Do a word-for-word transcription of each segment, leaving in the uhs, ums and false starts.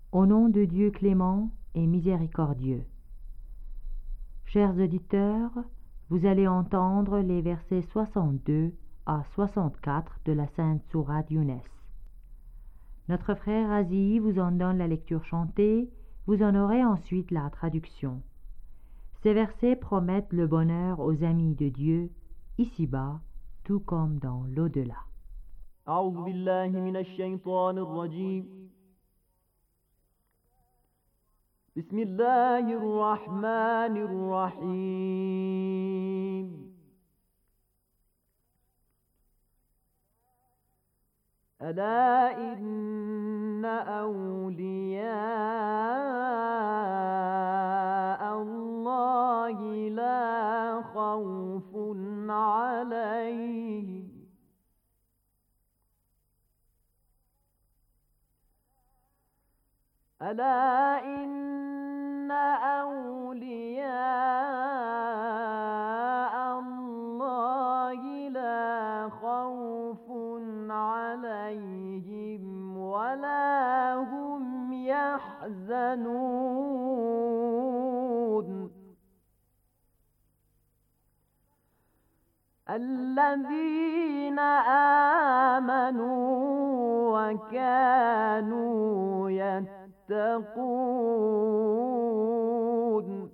Au nom de Dieu clément et miséricordieux. Chers auditeurs, vous allez entendre les versets soixante-deux à soixante-quatre de la Sainte Sourate Younes. Notre frère Aziz vous en donne la lecture chantée, vous en aurez ensuite la traduction. Ces versets promettent le bonheur aux amis de Dieu, ici-bas, tout comme dans l'au-delà. أعوذ بالله من الشيطان الرجيم بسم الله الرحمن الرحيم ألا إن أولياء الله لا خوف عليهم ألا إن أولياء الله لا خوف عليهم ولا هم يحزنون الذين آمنوا وكانوا يتقون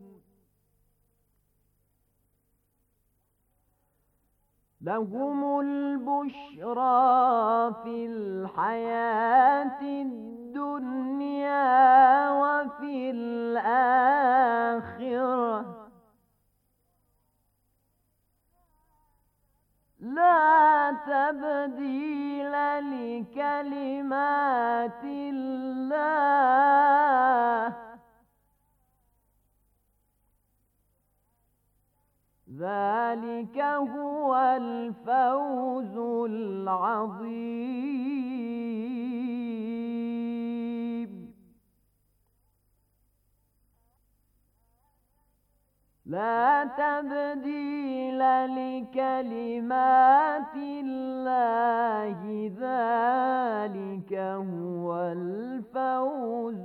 لهم البشرى في الحياة الدنيا وفي الآخرة لا تبديل لكلمات الله ذلك هو الفوز العظيم لا تبديل لكلمات الله ذلك هو الفوز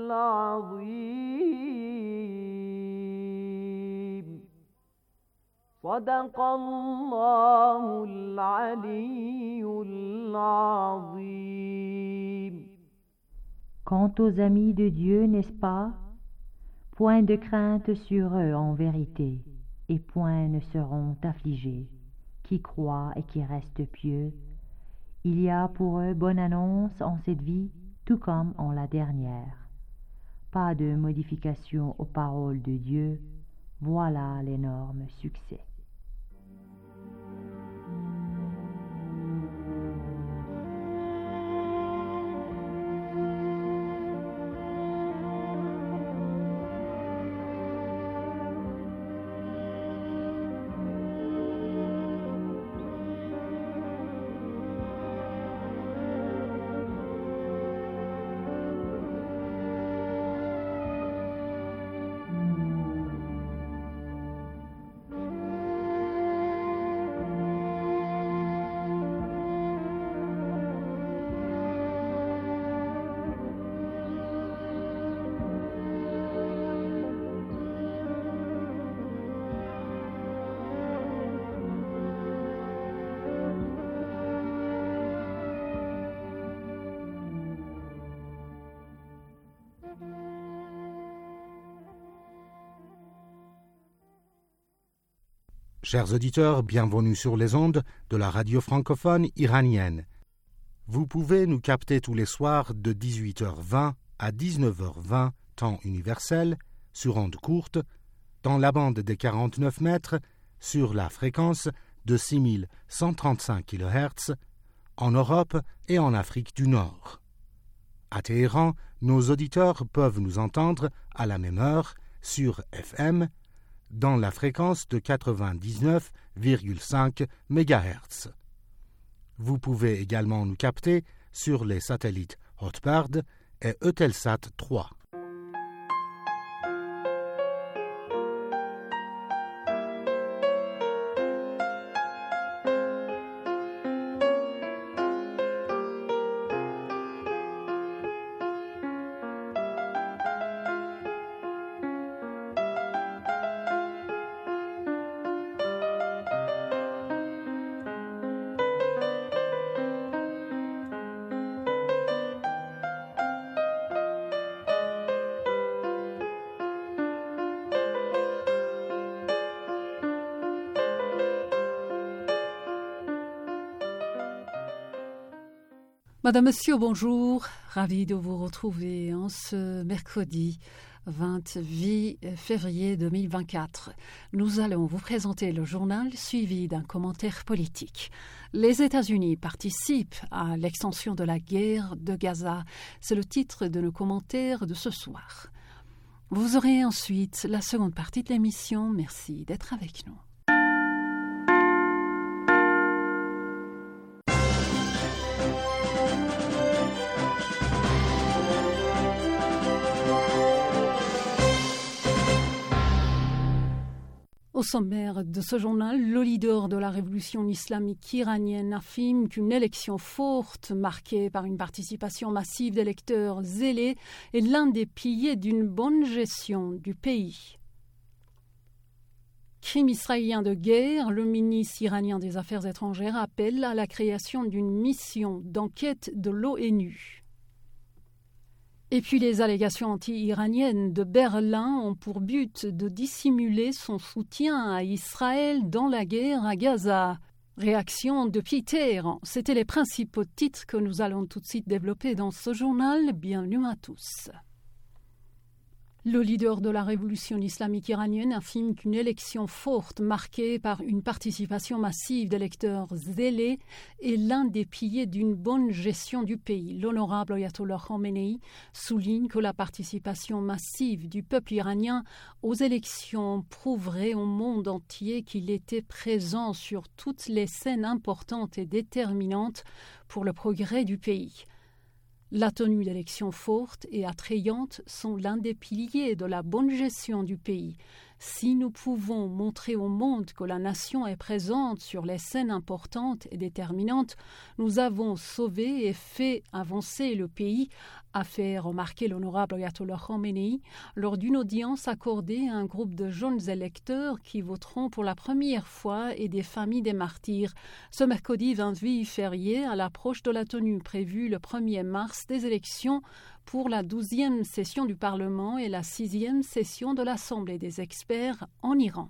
العظيم صدق الله العلي العظيم. Quant aux amis de Dieu, n'est-ce pas? Point de crainte sur eux en vérité, et point ne seront affligés, qui croient et qui restent pieux. Il y a pour eux bonne annonce en cette vie, tout comme en la dernière. Pas de modification aux paroles de Dieu, voilà l'énorme succès. Chers auditeurs, bienvenue sur les ondes de la radio francophone iranienne. Vous pouvez nous capter tous les soirs de dix-huit heures vingt à dix-neuf heures vingt, temps universel, sur ondes courtes, dans la bande des quarante-neuf mètres, sur la fréquence de six mille cent trente-cinq kilohertz, en Europe et en Afrique du Nord. À Téhéran, nos auditeurs peuvent nous entendre à la même heure sur F M, dans la fréquence de quatre-vingt-dix-neuf virgule cinq mégahertz. Vous pouvez également nous capter sur les satellites Hotbird et Eutelsat trois. Madame, Monsieur, bonjour. Ravi de vous retrouver en ce mercredi vingt-huit février deux mille vingt-quatre. Nous allons vous présenter le journal suivi d'un commentaire politique. Les États-Unis participent à l'extension de la guerre de Gaza. C'est le titre de nos commentaires de ce soir. Vous aurez ensuite la seconde partie de l'émission. Merci d'être avec nous. Au sommaire de ce journal, le leader de la révolution islamique iranienne affirme qu'une élection forte, marquée par une participation massive d'électeurs zélés, est l'un des piliers d'une bonne gestion du pays. Crime israélien de guerre, le ministre iranien des Affaires étrangères appelle à la création d'une mission d'enquête de l'ONU. Et puis les allégations anti-iraniennes de Berlin ont pour but de dissimuler son soutien à Israël dans la guerre à Gaza. Réaction depuis Téhéran. C'étaient les principaux titres que nous allons tout de suite développer dans ce journal. Bienvenue à tous. Le leader de la révolution islamique iranienne affirme qu'une élection forte marquée par une participation massive d'électeurs zélés est l'un des piliers d'une bonne gestion du pays. L'honorable Ayatollah Khamenei souligne que la participation massive du peuple iranien aux élections prouverait au monde entier qu'il était présent sur toutes les scènes importantes et déterminantes pour le progrès du pays. La tenue d'élections fortes et attrayantes sont l'un des piliers de la bonne gestion du pays. Si nous pouvons montrer au monde que la nation est présente sur les scènes importantes et déterminantes, nous avons sauvé et fait avancer le pays, a fait remarquer l'honorable Ayatollah Khamenei lors d'une audience accordée à un groupe de jeunes électeurs qui voteront pour la première fois et des familles des martyrs. Ce mercredi vingt-huit février, à l'approche de la tenue prévue le premier mars des élections pour la douzième session du Parlement et la sixième session de l'Assemblée des experts en Iran.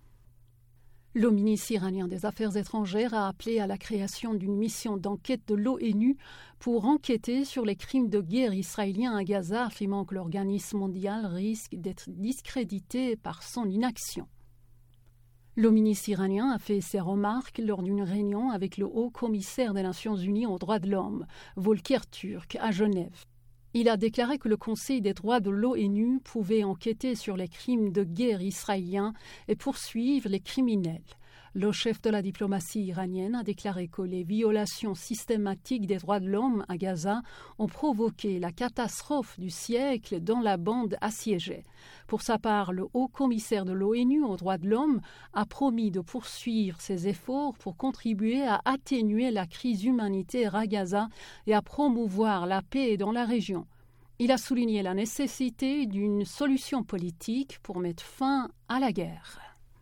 Le ministre iranien des Affaires étrangères a appelé à la création d'une mission d'enquête de l'ONU pour enquêter sur les crimes de guerre israéliens à Gaza, affirmant que l'organisme mondial risque d'être discrédité par son inaction. Le ministre iranien a fait ses remarques lors d'une réunion avec le haut-commissaire des Nations Unies aux droits de l'homme, Volker Türk, à Genève. Il a déclaré que le Conseil des droits de l'ONU pouvait enquêter sur les crimes de guerre israéliens et poursuivre les criminels. Le chef de la diplomatie iranienne a déclaré que les violations systématiques des droits de l'homme à Gaza ont provoqué la catastrophe du siècle dans la bande assiégée. Pour sa part, le haut-commissaire de l'ONU aux droits de l'homme a promis de poursuivre ses efforts pour contribuer à atténuer la crise humanitaire à Gaza et à promouvoir la paix dans la région. Il a souligné la nécessité d'une solution politique pour mettre fin à la guerre.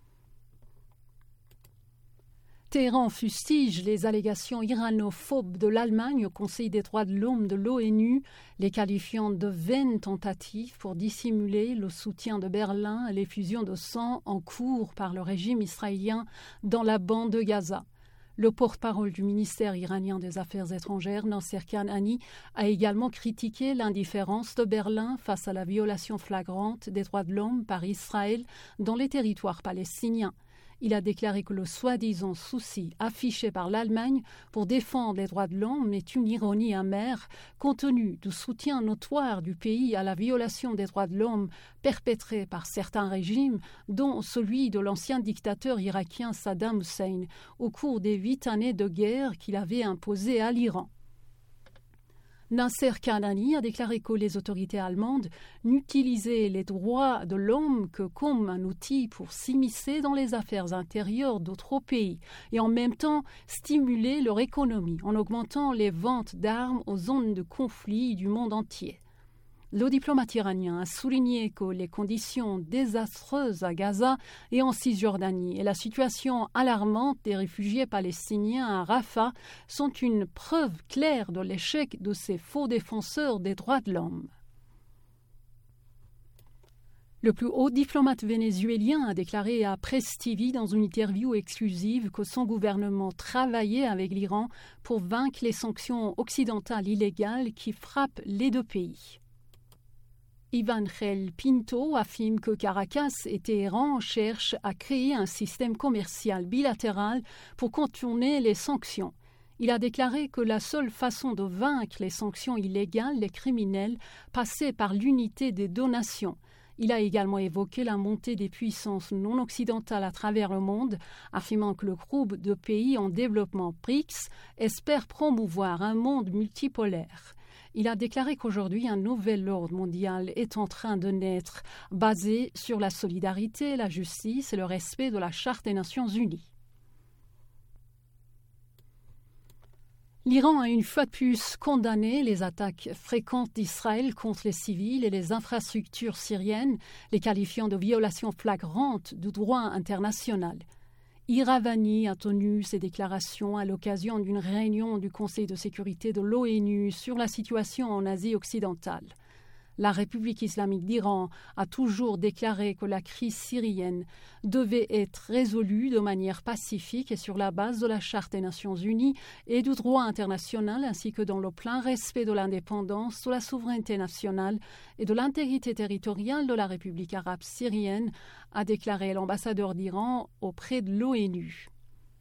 Téhéran fustige les allégations iranophobes de l'Allemagne au Conseil des droits de l'homme de l'ONU, les qualifiant de vaines tentatives pour dissimuler le soutien de Berlin à l'effusion de sang en cours par le régime israélien dans la bande de Gaza. Le porte-parole du ministère iranien des Affaires étrangères, Nasser Kanani, a également critiqué l'indifférence de Berlin face à la violation flagrante des droits de l'homme par Israël dans les territoires palestiniens. Il a déclaré que le soi-disant souci affiché par l'Allemagne pour défendre les droits de l'homme est une ironie amère, compte tenu du soutien notoire du pays à la violation des droits de l'homme perpétrée par certains régimes, dont celui de l'ancien dictateur irakien Saddam Hussein, au cours des huit années de guerre qu'il avait imposées à l'Iran. Nasser Kanani a déclaré que les autorités allemandes n'utilisaient les droits de l'homme que comme un outil pour s'immiscer dans les affaires intérieures d'autres pays et en même temps stimuler leur économie en augmentant les ventes d'armes aux zones de conflit du monde entier. Le diplomate iranien a souligné que les conditions désastreuses à Gaza et en Cisjordanie et la situation alarmante des réfugiés palestiniens à Rafah sont une preuve claire de l'échec de ces faux défenseurs des droits de l'homme. Le plus haut diplomate vénézuélien a déclaré à Presse T V dans une interview exclusive que son gouvernement travaillait avec l'Iran pour vaincre les sanctions occidentales illégales qui frappent les deux pays. Ivangel Pinto affirme que Caracas et Téhéran cherchent à créer un système commercial bilatéral pour contourner les sanctions. Il a déclaré que la seule façon de vaincre les sanctions illégales des criminels passait par l'unité des deux nations. Il a également évoqué la montée des puissances non occidentales à travers le monde, affirmant que le groupe de pays en développement B R I C S espère promouvoir un monde multipolaire. Il a déclaré qu'aujourd'hui, un nouvel ordre mondial est en train de naître, basé sur la solidarité, la justice et le respect de la Charte des Nations Unies. L'Iran a une fois de plus condamné les attaques fréquentes d'Israël contre les civils et les infrastructures syriennes, les qualifiant de violations flagrantes du droit international. Iravani a tenu ces déclarations à l'occasion d'une réunion du Conseil de sécurité de l'ONU sur la situation en Asie occidentale. La République islamique d'Iran a toujours déclaré que la crise syrienne devait être résolue de manière pacifique et sur la base de la Charte des Nations Unies et du droit international, ainsi que dans le plein respect de l'indépendance, de la souveraineté nationale et de l'intégrité territoriale de la République arabe syrienne, a déclaré l'ambassadeur d'Iran auprès de l'ONU.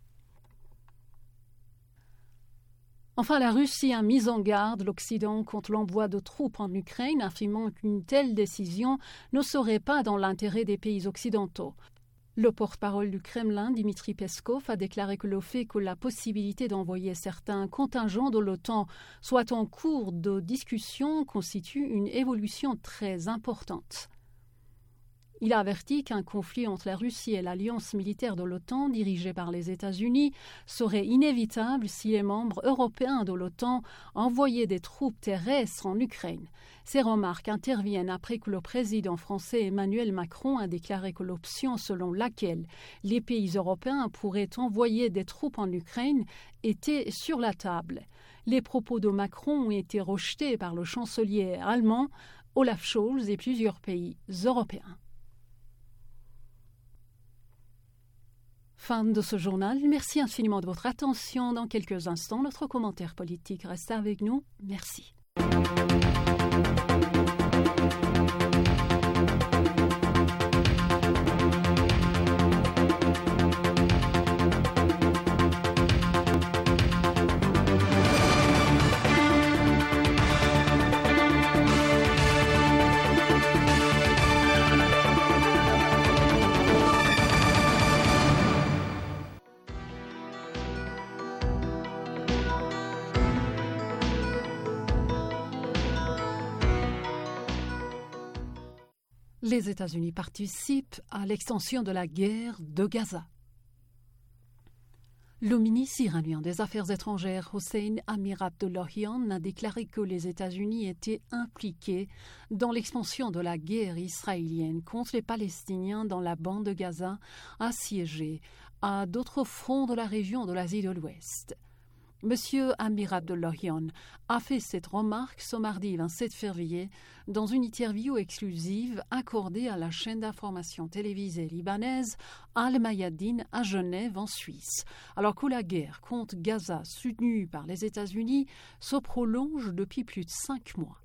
Enfin, la Russie a mis en garde l'Occident contre l'envoi de troupes en Ukraine, affirmant qu'une telle décision ne serait pas dans l'intérêt des pays occidentaux. Le porte-parole du Kremlin, Dmitri Peskov, a déclaré que le fait que la possibilité d'envoyer certains contingents de l'OTAN soit en cours de discussion constitue une évolution très importante. Il a averti qu'un conflit entre la Russie et l'alliance militaire de l'OTAN, dirigée par les États-Unis, serait inévitable si les membres européens de l'OTAN envoyaient des troupes terrestres en Ukraine. Ces remarques interviennent après que le président français Emmanuel Macron a déclaré que l'option selon laquelle les pays européens pourraient envoyer des troupes en Ukraine était sur la table. Les propos de Macron ont été rejetés par le chancelier allemand, Olaf Scholz, et plusieurs pays européens. Fin de ce journal. Merci infiniment de votre attention. Dans quelques instants, notre commentaire politique reste avec nous. Merci. Les États-Unis participent à l'extension de la guerre de Gaza. Le ministre iranien des Affaires étrangères Hossein Amir-Abdollahian a déclaré que les États-Unis étaient impliqués dans l'expansion de la guerre israélienne contre les Palestiniens dans la bande de Gaza, assiégée à d'autres fronts de la région de l'Asie de l'Ouest. Monsieur Amir Abdollahian a fait cette remarque ce mardi vingt-sept février dans une interview exclusive accordée à la chaîne d'information télévisée libanaise Al-Mayadin à Genève en Suisse, alors que la guerre contre Gaza soutenue par les États-Unis se prolonge depuis plus de cinq mois.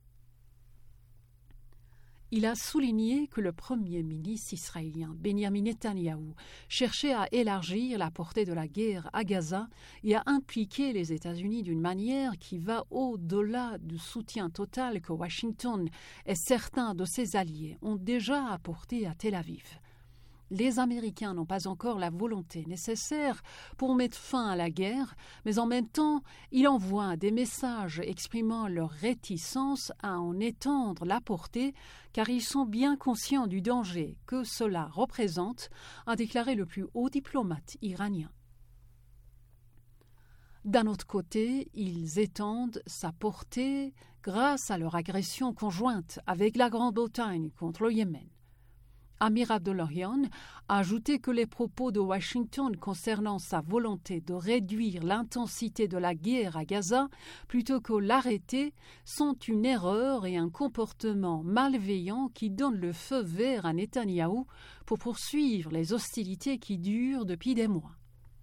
Il a souligné que le premier ministre israélien Benjamin Netanyahou cherchait à élargir la portée de la guerre à Gaza et à impliquer les États-Unis d'une manière qui va au-delà du soutien total que Washington et certains de ses alliés ont déjà apporté à Tel Aviv. Les Américains n'ont pas encore la volonté nécessaire pour mettre fin à la guerre, mais en même temps, ils envoient des messages exprimant leur réticence à en étendre la portée, car ils sont bien conscients du danger que cela représente, a déclaré le plus haut diplomate iranien. D'un autre côté, ils étendent sa portée grâce à leur agression conjointe avec la Grande-Bretagne contre le Yémen. Amir Abdollahian a ajouté que les propos de Washington concernant sa volonté de réduire l'intensité de la guerre à Gaza plutôt que l'arrêter sont une erreur et un comportement malveillant qui donne le feu vert à Netanyahou pour poursuivre les hostilités qui durent depuis des mois.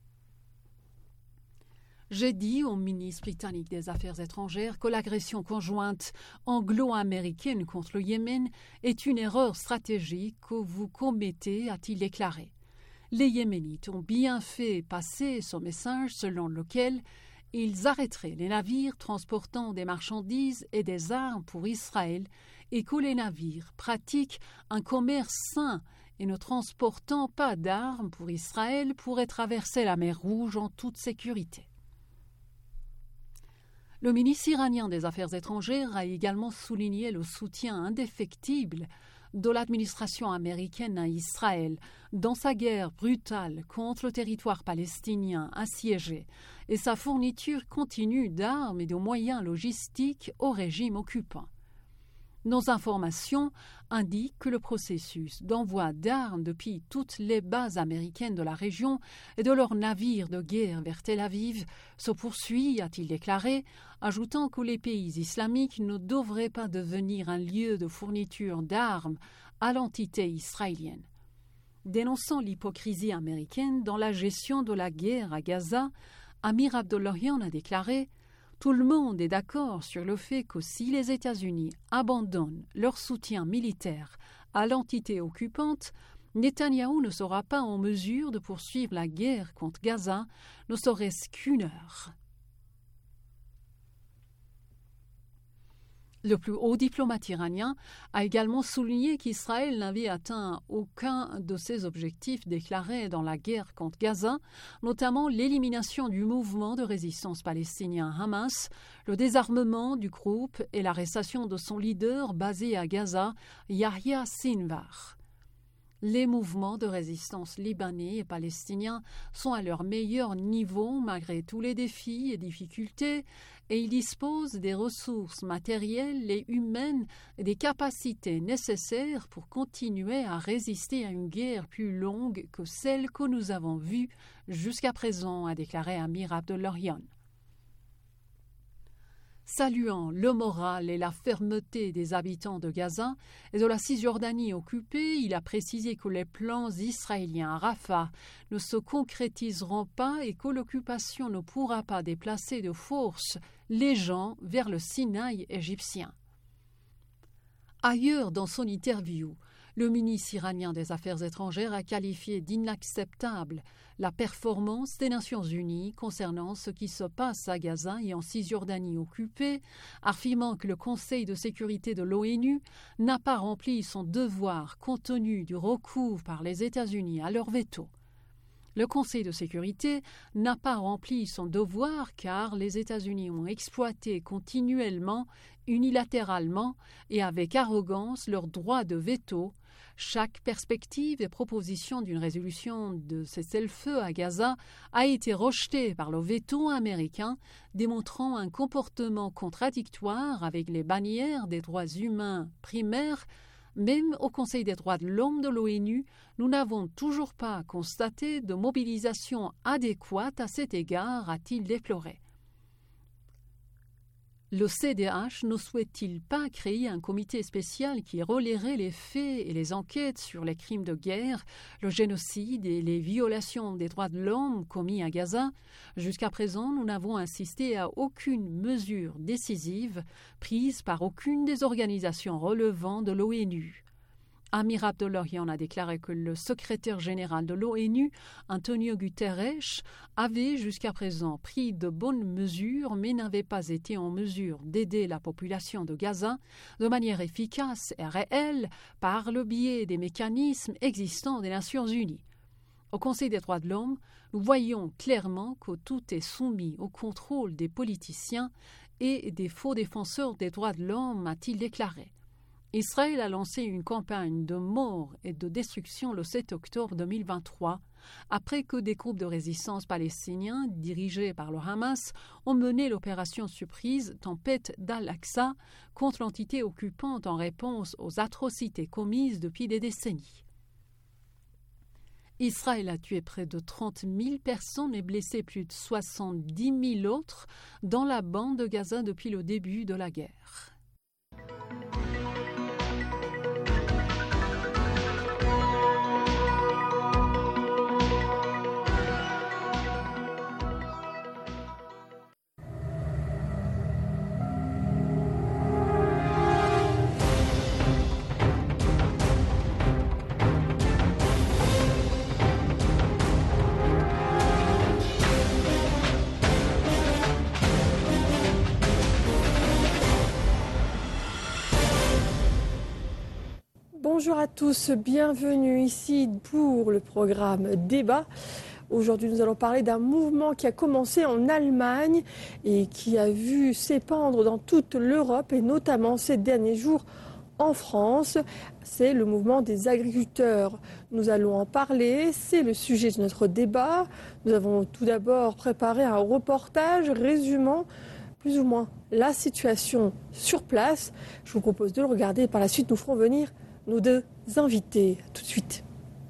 J'ai dit au ministre britannique des Affaires étrangères que l'agression conjointe anglo-américaine contre le Yémen est une erreur stratégique que vous commettez, a-t-il déclaré. Les Yéménites ont bien fait passer ce message selon lequel ils arrêteraient les navires transportant des marchandises et des armes pour Israël et que les navires pratiquent un commerce sain et ne transportant pas d'armes pour Israël pourraient traverser la mer Rouge en toute sécurité. Le ministre iranien des Affaires étrangères a également souligné le soutien indéfectible de l'administration américaine à Israël dans sa guerre brutale contre le territoire palestinien assiégé et sa fourniture continue d'armes et de moyens logistiques au régime occupant. Nos informations indiquent que le processus d'envoi d'armes depuis toutes les bases américaines de la région et de leurs navires de guerre vers Tel Aviv se poursuit, a-t-il déclaré, ajoutant que les pays islamiques ne devraient pas devenir un lieu de fourniture d'armes à l'entité israélienne. Dénonçant l'hypocrisie américaine dans la gestion de la guerre à Gaza, Amir Abdollahian a déclaré « Tout le monde est d'accord sur le fait que si les États-Unis abandonnent leur soutien militaire à l'entité occupante, Netanyahou ne sera pas en mesure de poursuivre la guerre contre Gaza, ne serait-ce qu'une heure. » Le plus haut diplomate iranien a également souligné qu'Israël n'avait atteint aucun de ses objectifs déclarés dans la guerre contre Gaza, notamment l'élimination du mouvement de résistance palestinien Hamas, le désarmement du groupe et l'arrestation de son leader basé à Gaza, Yahya Sinwar. Les mouvements de résistance libanais et palestiniens sont à leur meilleur niveau malgré tous les défis et difficultés et ils disposent des ressources matérielles et humaines et des capacités nécessaires pour continuer à résister à une guerre plus longue que celle que nous avons vue jusqu'à présent, a déclaré Amir Abdollahian. Saluant le moral et la fermeté des habitants de Gaza et de la Cisjordanie occupée, il a précisé que les plans israéliens à Rafah ne se concrétiseront pas et que l'occupation ne pourra pas déplacer de force les gens vers le Sinaï égyptien. Ailleurs dans son interview, le ministre iranien des Affaires étrangères a qualifié d'inacceptable la performance des Nations unies concernant ce qui se passe à Gaza et en Cisjordanie occupée, affirmant que le Conseil de sécurité de l'ONU n'a pas rempli son devoir compte tenu du recours par les États-Unis à leur veto. Le Conseil de sécurité n'a pas rempli son devoir car les États-Unis ont exploité continuellement, unilatéralement et avec arrogance leur droit de veto. Chaque perspective et proposition d'une résolution de cessez-le-feu à Gaza a été rejetée par le veto américain, démontrant un comportement contradictoire avec les bannières des droits humains primaires. Même au Conseil des droits de l'homme de l'ONU, nous n'avons toujours pas constaté de mobilisation adéquate à cet égard, a-t-il déploré. Le C D H ne souhaite-t-il pas créer un comité spécial qui relayerait les faits et les enquêtes sur les crimes de guerre, le génocide et les violations des droits de l'homme commis à Gaza? Jusqu'à présent, nous n'avons assisté à aucune mesure décisive prise par aucune des organisations relevant de l'ONU. Amir Abdollahian a déclaré que le secrétaire général de l'ONU, Antonio Guterres, avait jusqu'à présent pris de bonnes mesures mais n'avait pas été en mesure d'aider la population de Gaza de manière efficace et réelle par le biais des mécanismes existants des Nations unies. Au Conseil des droits de l'homme, nous voyons clairement que tout est soumis au contrôle des politiciens et des faux défenseurs des droits de l'homme, a-t-il déclaré. Israël a lancé une campagne de mort et de destruction le sept octobre deux mille vingt-trois, après que des groupes de résistance palestiniens dirigés par le Hamas ont mené l'opération surprise Tempête d'Al-Aqsa contre l'entité occupante en réponse aux atrocités commises depuis des décennies. Israël a tué près de trente mille personnes et blessé plus de soixante-dix mille autres dans la bande de Gaza depuis le début de la guerre. Bonjour à tous, bienvenue ici pour le programme Débat. Aujourd'hui, nous allons parler d'un mouvement qui a commencé en Allemagne et qui a vu s'épandre dans toute l'Europe et notamment ces derniers jours en France. C'est le mouvement des agriculteurs. Nous allons en parler, c'est le sujet de notre débat. Nous avons tout d'abord préparé un reportage résumant plus ou moins la situation sur place. Je vous propose de le regarder et par la suite nous ferons venir nos deux invités. Tout de suite.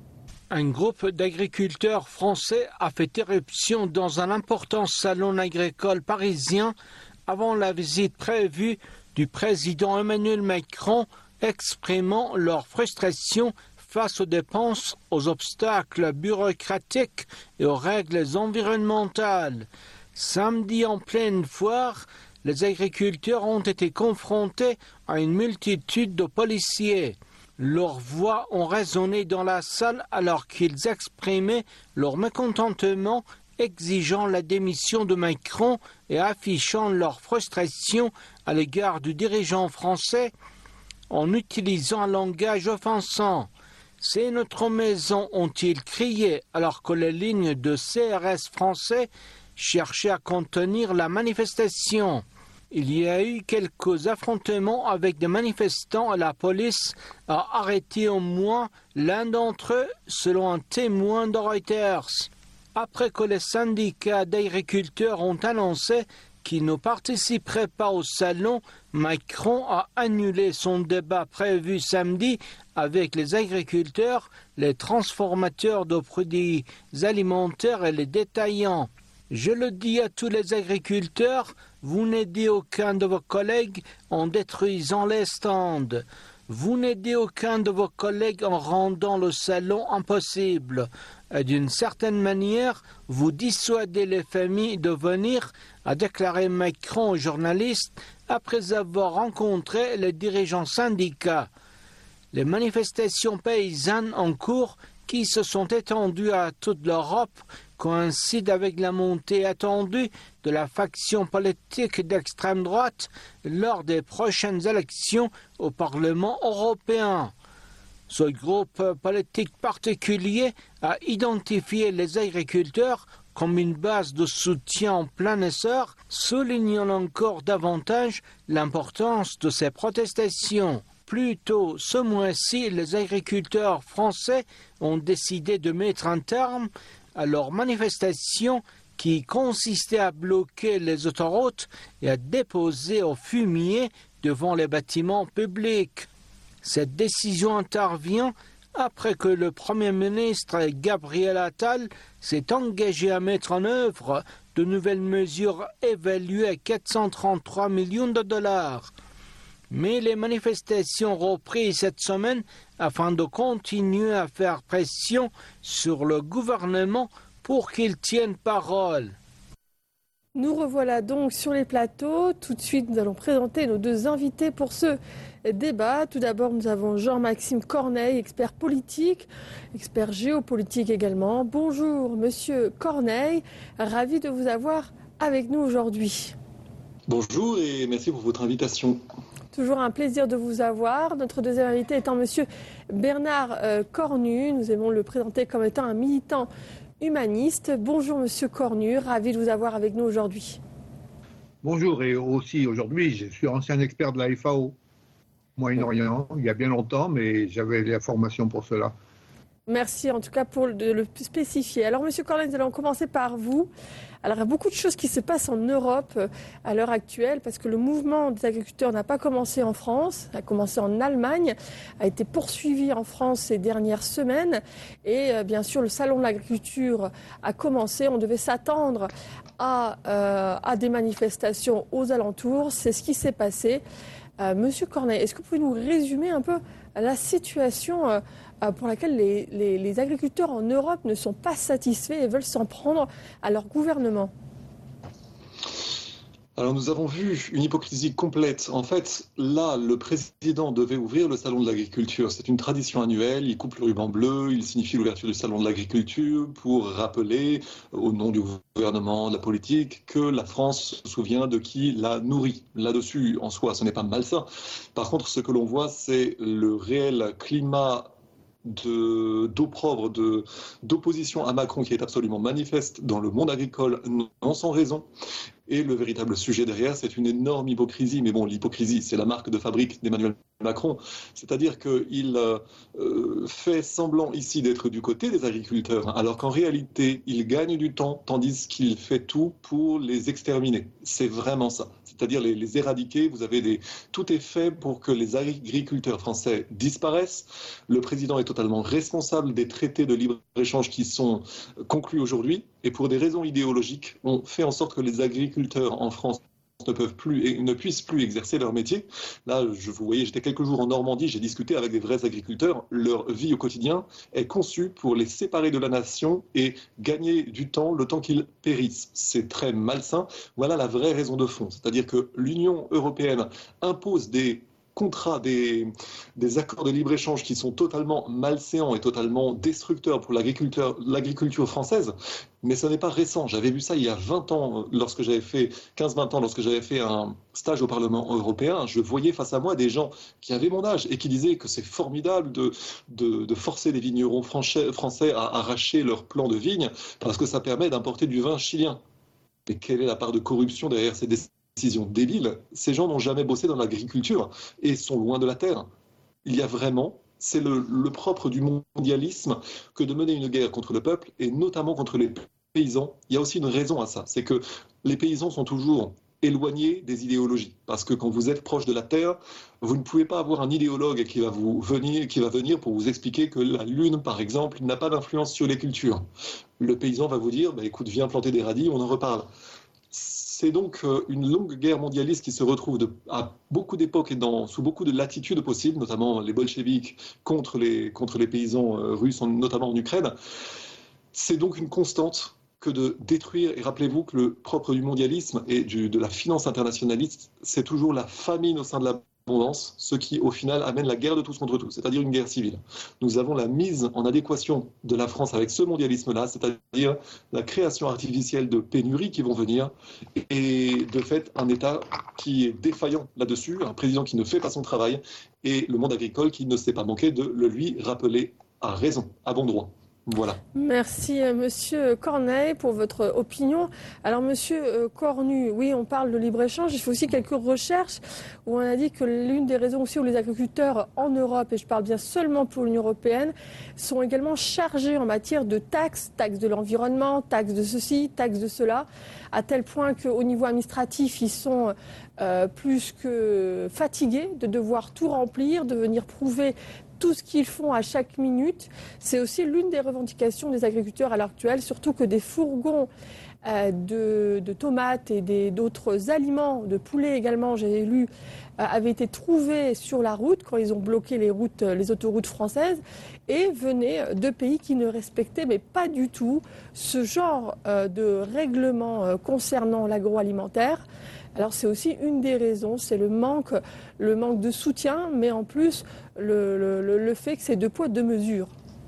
Un groupe d'agriculteurs français a fait éruption dans un important salon agricole parisien avant la visite prévue du président Emmanuel Macron, exprimant leur frustration face aux dépenses, aux obstacles bureaucratiques et aux règles environnementales. Samedi, en pleine foire, les agriculteurs ont été confrontés à une multitude de policiers. Leurs voix ont résonné dans la salle alors qu'ils exprimaient leur mécontentement, exigeant la démission de Macron et affichant leur frustration à l'égard du dirigeant français en utilisant un langage offensant. « C'est notre maison », ont-ils crié alors que les lignes de C R S français cherchaient à contenir la manifestation. Il y a eu quelques affrontements avec des manifestants et la police a arrêté au moins l'un d'entre eux, selon un témoin de Reuters. Après que les syndicats d'agriculteurs ont annoncé qu'ils ne participeraient pas au salon, Macron a annulé son débat prévu samedi avec les agriculteurs, les transformateurs de produits alimentaires et les détaillants. Je le dis à tous les agriculteurs, vous n'aidez aucun de vos collègues en détruisant les stands. Vous n'aidez aucun de vos collègues en rendant le salon impossible. Et d'une certaine manière, vous dissuadez les familles de venir, a déclaré Macron aux journalistes après avoir rencontré les dirigeants syndicats. Les manifestations paysannes en cours qui se sont étendues à toute l'Europe coïncide avec la montée attendue de la faction politique d'extrême droite lors des prochaines élections au Parlement européen. Ce groupe politique particulier a identifié les agriculteurs comme une base de soutien en plein essor, soulignant encore davantage l'importance de ces protestations. Plus tôt ce mois-ci, les agriculteurs français ont décidé de mettre un terme à leur manifestation qui consistait à bloquer les autoroutes et à déposer au fumier devant les bâtiments publics. Cette décision intervient après que le Premier ministre Gabriel Attal s'est engagé à mettre en œuvre de nouvelles mesures évaluées à quatre cent trente-trois millions de dollars. Mais les manifestations reprises cette semaine afin de continuer à faire pression sur le gouvernement pour qu'il tienne parole. Nous revoilà donc sur les plateaux. Tout de suite, nous allons présenter nos deux invités pour ce débat. Tout d'abord, nous avons Jean-Maxime Corneille, expert politique, expert géopolitique également. Bonjour, monsieur Corneille. Ravi de vous avoir avec nous aujourd'hui. Bonjour et merci pour votre invitation. Toujours un plaisir de vous avoir. Notre deuxième invité étant monsieur Bernard euh, Cornu. Nous aimons le présenter comme étant un militant humaniste. Bonjour monsieur Cornu, ravi de vous avoir avec nous aujourd'hui. Bonjour, et aussi aujourd'hui, je suis ancien expert de la F A O, Moyen-Orient, il y a bien longtemps, mais j'avais la formation pour cela. Merci en tout cas pour de le spécifier. Alors Monsieur Cornet, nous allons commencer par vous. Alors il y a beaucoup de choses qui se passent en Europe à l'heure actuelle parce que le mouvement des agriculteurs n'a pas commencé en France, a commencé en Allemagne, a été poursuivi en France ces dernières semaines et euh, bien sûr le salon de l'agriculture a commencé. On devait s'attendre à, euh, à des manifestations aux alentours. C'est ce qui s'est passé. Euh, Monsieur Cornet, est-ce que vous pouvez nous résumer un peu la situation euh, pour laquelle les, les, les agriculteurs en Europe ne sont pas satisfaits et veulent s'en prendre à leur gouvernement? Alors nous avons vu une hypocrisie complète. En fait, là, le président devait ouvrir le salon de l'agriculture. C'est une tradition annuelle. Il coupe le ruban bleu, il signifie l'ouverture du salon de l'agriculture pour rappeler, au nom du gouvernement, de la politique, que la France se souvient de qui la nourrit. Là-dessus, en soi, ce n'est pas malsain. Par contre, ce que l'on voit, c'est le réel climat de, d'opprobre, de, d'opposition à Macron qui est absolument manifeste dans le monde agricole, non sans raison. Et le véritable sujet derrière, c'est une énorme hypocrisie. Mais bon, l'hypocrisie, c'est la marque de fabrique d'Emmanuel Macron. C'est-à-dire qu'il euh, fait semblant ici d'être du côté des agriculteurs, alors qu'en réalité, il gagne du temps, tandis qu'il fait tout pour les exterminer. C'est vraiment ça. C'est-à-dire les, les éradiquer. Vous avez des... Tout est fait pour que les agriculteurs français disparaissent. Le président est totalement responsable des traités de libre-échange qui sont conclus aujourd'hui. Et pour des raisons idéologiques, on fait en sorte que les agriculteurs en France ne peuvent plus et ne puissent plus exercer leur métier. Là, je vous voyez, j'étais quelques jours en Normandie, j'ai discuté avec des vrais agriculteurs. Leur vie au quotidien est conçue pour les séparer de la nation et gagner du temps, le temps qu'ils périssent. C'est très malsain. Voilà la vraie raison de fond. C'est-à-dire que l'Union européenne impose des contrats, des, des accords de libre-échange qui sont totalement malséants et totalement destructeurs pour l'agriculture, l'agriculture française. Mais ce n'est pas récent. J'avais vu ça il y a vingt ans, lorsque j'avais fait, quinze vingt ans, lorsque j'avais fait un stage au Parlement européen. Je voyais face à moi des gens qui avaient mon âge et qui disaient que c'est formidable de, de, de forcer les vignerons français, français à arracher leurs plants de vignes parce que ça permet d'importer du vin chilien. Mais quelle est la part de corruption derrière ces décisions décision débile? Ces gens n'ont jamais bossé dans l'agriculture et sont loin de la terre. Il y a vraiment, c'est le, le propre du mondialisme que de mener une guerre contre le peuple et notamment contre les paysans. Il y a aussi une raison à ça, c'est que les paysans sont toujours éloignés des idéologies. Parce que quand vous êtes proche de la terre, vous ne pouvez pas avoir un idéologue qui va, vous venir, qui va venir pour vous expliquer que la lune, par exemple, n'a pas d'influence sur les cultures. Le paysan va vous dire, bah, écoute, viens planter des radis, on en reparle. C'est donc une longue guerre mondialiste qui se retrouve de, à beaucoup d'époques et dans, sous beaucoup de latitudes possibles, notamment les bolcheviks contre les, contre les paysans russes, notamment en Ukraine. C'est donc une constante que de détruire, et rappelez-vous que le propre du mondialisme et du, de la finance internationaliste, c'est toujours la famine au sein de la ce qui au final amène la guerre de tous contre tous, c'est-à-dire une guerre civile. Nous avons la mise en adéquation de la France avec ce mondialisme-là, c'est-à-dire la création artificielle de pénuries qui vont venir et de fait un État qui est défaillant là-dessus, un président qui ne fait pas son travail et le monde agricole qui ne s'est pas manqué de le lui rappeler à raison, à bon droit. Voilà. Merci Monsieur Corneille pour votre opinion. Alors Monsieur Cornu, oui, on parle de libre-échange, il faut aussi quelques recherches où on a dit que l'une des raisons aussi où les agriculteurs en Europe, et je parle bien seulement pour l'Union européenne, sont également chargés en matière de taxes, taxes de l'environnement, taxes de ceci, taxes de cela, à tel point qu'au niveau administratif, ils sont euh, plus que fatigués de devoir tout remplir, de venir prouver tout ce qu'ils font à chaque minute. C'est aussi l'une des revendications des agriculteurs à l'heure actuelle, surtout que des fourgons euh, de, de tomates et des, d'autres aliments, de poulet également, j'ai lu, euh, avaient été trouvés sur la route quand ils ont bloqué les routes, les autoroutes françaises et venaient de pays qui ne respectaient mais pas du tout ce genre euh, de règlement euh, concernant l'agroalimentaire. Alors c'est aussi une des raisons, c'est le manque, le manque de soutien, mais en plus le, le, le fait que c'est deux poids, deux mesures.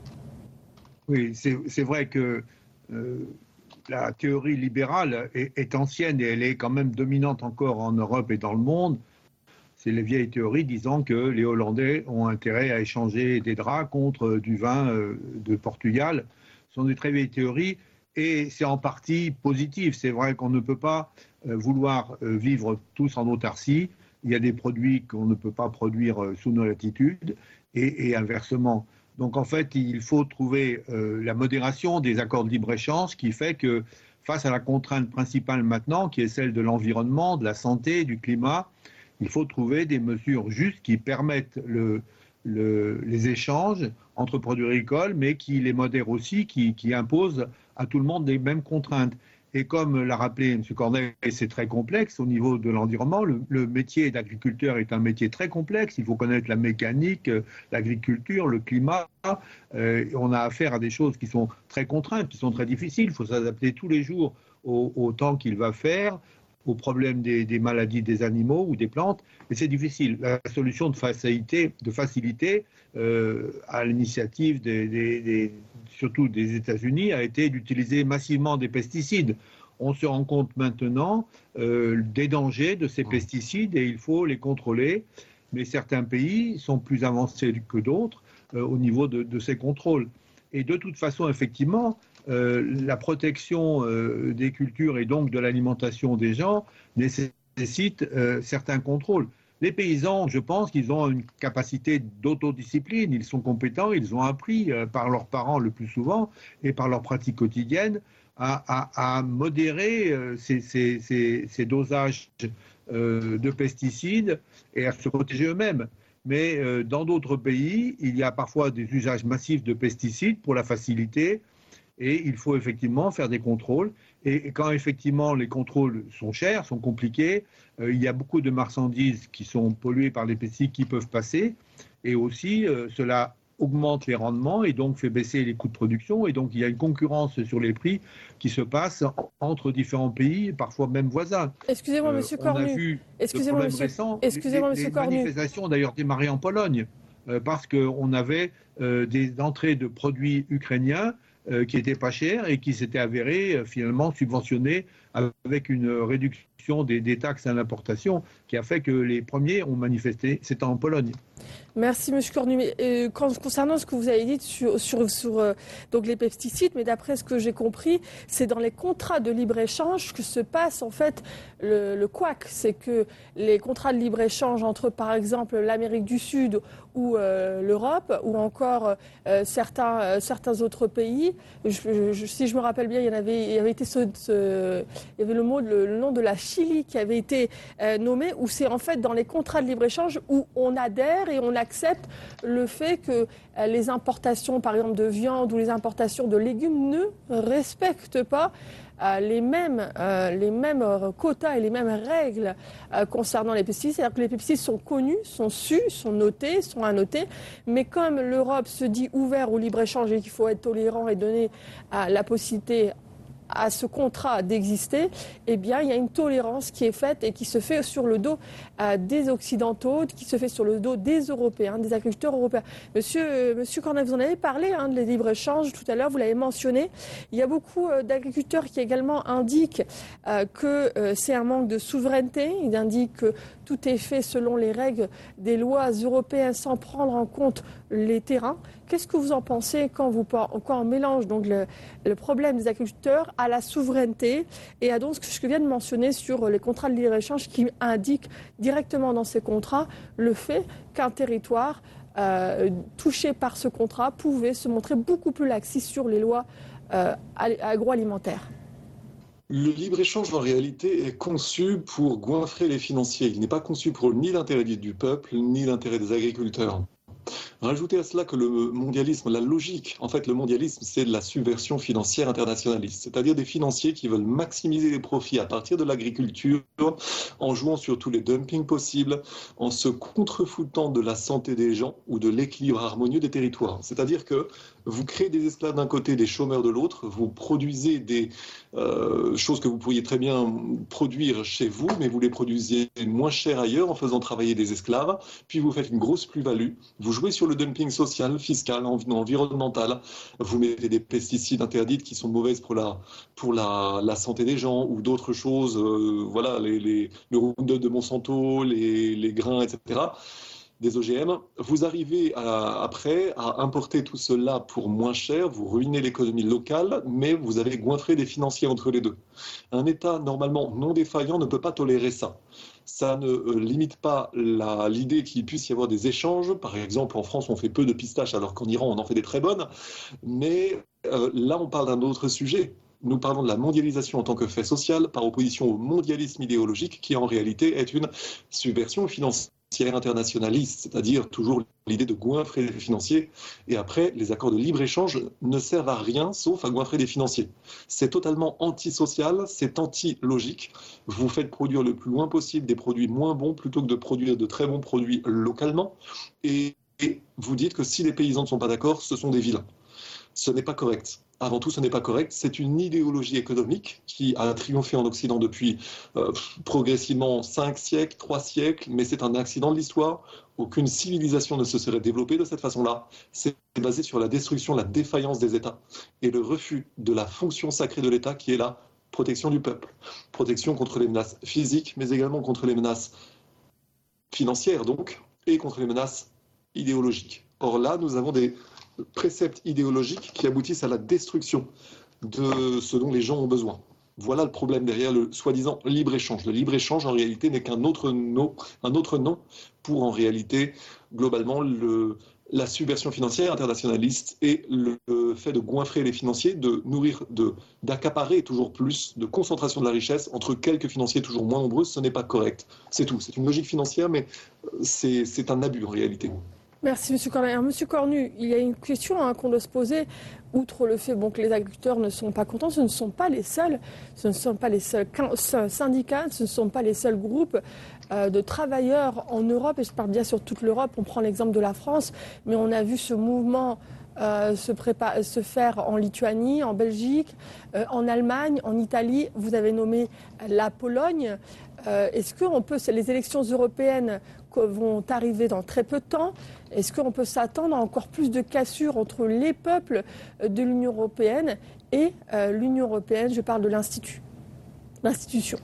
Oui, c'est, c'est vrai que euh, la théorie libérale est, est ancienne et elle est quand même dominante encore en Europe et dans le monde. C'est les vieilles théories disant que les Hollandais ont intérêt à échanger des draps contre du vin euh, de Portugal. Ce sont des très vieilles théories. Et c'est en partie positif. C'est vrai qu'on ne peut pas euh, vouloir euh, vivre tous en autarcie. Il y a des produits qu'on ne peut pas produire euh, sous nos latitudes et, et inversement. Donc en fait, il faut trouver euh, la modération des accords de libre-échange qui fait que face à la contrainte principale maintenant, qui est celle de l'environnement, de la santé, du climat, il faut trouver des mesures justes qui permettent le, le, les échanges entre produits agricoles, mais qui les modèrent aussi, qui, qui imposent à tout le monde les mêmes contraintes. Et comme l'a rappelé M. Corneille, c'est très complexe au niveau de l'environnement. Le, le métier d'agriculteur est un métier très complexe. Il faut connaître la mécanique, l'agriculture, le climat. Euh, on a affaire à des choses qui sont très contraintes, qui sont très difficiles. Il faut s'adapter tous les jours au, au temps qu'il va faire, aux problèmes des, des maladies des animaux ou des plantes. Et c'est difficile. La solution de facilité, de facilité euh, à l'initiative des, des, des surtout des États-Unis, a été d'utiliser massivement des pesticides. On se rend compte maintenant euh, des dangers de ces pesticides et il faut les contrôler. Mais certains pays sont plus avancés que d'autres euh, au niveau de, de ces contrôles. Et de toute façon, effectivement, euh, la protection euh, des cultures et donc de l'alimentation des gens nécessite euh, certains contrôles. Les paysans, je pense qu'ils ont une capacité d'autodiscipline, ils sont compétents, ils ont appris euh, par leurs parents le plus souvent et par leurs pratiques quotidiennes à, à, à modérer euh, ces, ces, ces, ces dosages euh, de pesticides et à se protéger eux-mêmes. Mais euh, dans d'autres pays, il y a parfois des usages massifs de pesticides pour la facilité et il faut effectivement faire des contrôles. Et quand effectivement les contrôles sont chers, sont compliqués, euh, il y a beaucoup de marchandises qui sont polluées par les pesticides qui peuvent passer. Et aussi, euh, cela augmente les rendements et donc fait baisser les coûts de production. Et donc, il y a une concurrence sur les prix qui se passe entre différents pays, parfois même voisins. Excusez-moi, euh, Monsieur Cornu. On a vu Excusez-moi, monsieur... récents, Excusez-moi, les, Monsieur les Cornu. manifestations ont d'ailleurs démarré en Pologne euh, parce qu'on avait euh, des entrées de produits ukrainiens Euh, qui n'étaient pas chers et qui s'étaient avérés euh, finalement subventionnés avec une réduction des, des taxes à l'importation qui a fait que les premiers ont manifesté, c'était en Pologne. Merci, M. Cornu. Euh, concernant ce que vous avez dit sur, sur, sur euh, donc les pesticides, mais d'après ce que j'ai compris, c'est dans les contrats de libre-échange que se passe en fait le, le couac. C'est que les contrats de libre-échange entre, par exemple, l'Amérique du Sud ou euh, l'Europe, ou encore euh, certains, euh, certains autres pays, je, je, si je me rappelle bien, il y en avait, il y avait été ce, ce, il y avait le, mot, le, le nom de la Chili qui avait été euh, nommé, où c'est en fait dans les contrats de libre-échange où on adhère et on accepte le fait que euh, les importations, par exemple, de viande ou les importations de légumes ne respectent pas euh, les mêmes, euh, les mêmes quotas et les mêmes règles euh, concernant les pesticides. C'est-à-dire que les pesticides sont connus, sont sus, sont notés, sont annotés, mais comme l'Europe se dit ouverte au libre-échange et qu'il faut être tolérant et donner euh, la possibilité à ce contrat d'exister, eh bien, il y a une tolérance qui est faite et qui se fait sur le dos euh, des Occidentaux, qui se fait sur le dos des Européens, des agriculteurs européens. Monsieur, euh, Monsieur Corneille, vous en avez parlé, hein, de les libre-échanges tout à l'heure, vous l'avez mentionné. Il y a beaucoup euh, d'agriculteurs qui également indiquent euh, que euh, c'est un manque de souveraineté. Ils indiquent que tout est fait selon les règles des lois européennes sans prendre en compte les terrains. Qu'est-ce que vous en pensez quand, vous, quand on mélange donc le, le problème des agriculteurs à la souveraineté et à donc ce que je viens de mentionner sur les contrats de libre-échange qui indiquent directement dans ces contrats le fait qu'un territoire euh, touché par ce contrat pouvait se montrer beaucoup plus laxiste sur les lois euh, agroalimentaires? Le libre-échange, en réalité, est conçu pour goinfrer les financiers. Il n'est pas conçu pour ni l'intérêt du peuple, ni l'intérêt des agriculteurs. Rajoutez à cela que le mondialisme, la logique, en fait, le mondialisme, c'est de la subversion financière internationaliste, c'est-à-dire des financiers qui veulent maximiser les profits à partir de l'agriculture en jouant sur tous les dumpings possibles, en se contrefoutant de la santé des gens ou de l'équilibre harmonieux des territoires. C'est-à-dire que vous créez des esclaves d'un côté, des chômeurs de l'autre, vous produisez des euh, choses que vous pourriez très bien produire chez vous, mais vous les produisez moins cher ailleurs en faisant travailler des esclaves, puis vous faites une grosse plus-value, vous jouez sur le dumping social, fiscal, environnemental, vous mettez des pesticides interdits qui sont mauvaises pour la, pour la, la santé des gens ou d'autres choses, euh, voilà, les, les, le Roundup de Monsanto, les, les grains, et cetera, des O G M, vous arrivez à, après à importer tout cela pour moins cher, vous ruinez l'économie locale, mais vous avez goinfré des financiers entre les deux. Un État normalement non défaillant ne peut pas tolérer ça. Ça ne euh, limite pas la, l'idée qu'il puisse y avoir des échanges. Par exemple, en France, on fait peu de pistaches, alors qu'en Iran, on en fait des très bonnes. Mais euh, là, on parle d'un autre sujet. Nous parlons de la mondialisation en tant que fait social, par opposition au mondialisme idéologique, qui en réalité est une subversion financière internationaliste, c'est-à-dire toujours l'idée de goinfrer les financiers. Et après, les accords de libre-échange ne servent à rien sauf à goinfrer les financiers. C'est totalement antisocial, c'est anti-logique. Vous faites produire le plus loin possible des produits moins bons plutôt que de produire de très bons produits localement. Et, et vous dites que si les paysans ne sont pas d'accord, ce sont des vilains. Ce n'est pas correct. Avant tout, ce n'est pas correct. C'est une idéologie économique qui a triomphé en Occident depuis euh, progressivement cinq siècles, trois siècles, mais c'est un accident de l'histoire. Aucune civilisation ne se serait développée de cette façon-là. C'est basé sur la destruction, la défaillance des États et le refus de la fonction sacrée de l'État qui est la protection du peuple. Protection contre les menaces physiques, mais également contre les menaces financières, donc, et contre les menaces idéologiques. Or là, nous avons des préceptes idéologiques qui aboutissent à la destruction de ce dont les gens ont besoin. Voilà le problème derrière le soi-disant libre-échange. Le libre-échange, en réalité, n'est qu'un autre nom, un autre nom pour, en réalité, globalement, le, la subversion financière internationaliste et le fait de goinfrer les financiers, de nourrir, de, d'accaparer toujours plus, de concentration de la richesse entre quelques financiers toujours moins nombreux. Ce n'est pas correct. C'est tout. C'est une logique financière, mais c'est, c'est un abus, en réalité. Merci, M. Cornu. Alors, M. Cornu, il y a une question hein, qu'on doit se poser. Outre le fait bon, que les agriculteurs ne sont pas contents, ce ne sont pas les seuls, ce ne sont pas les seuls syndicats, ce ne sont pas les seuls groupes euh, de travailleurs en Europe, et je parle bien sur toute l'Europe, on prend l'exemple de la France, mais on a vu ce mouvement euh, se, prépa- se faire en Lituanie, en Belgique, euh, en Allemagne, en Italie, vous avez nommé la Pologne. Euh, est-ce que on peut, les élections européennes vont arriver dans très peu de temps. Est-ce qu'on peut s'attendre à encore plus de cassures entre les peuples de l'Union européenne et euh, l'Union européenne? Je parle de l'institut, l'institution.